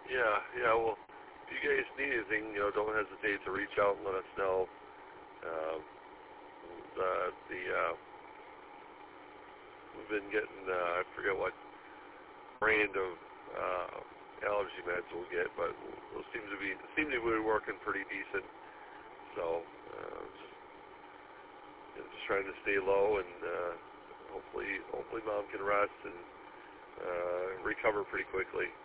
Yeah. Well, if you guys need anything, don't hesitate to reach out and let us know. Uh, we've been getting I forget what brand of allergy meds we'll get, but those seem to be working pretty decent. So just trying to stay low, and hopefully Mom can rest and recover pretty quickly.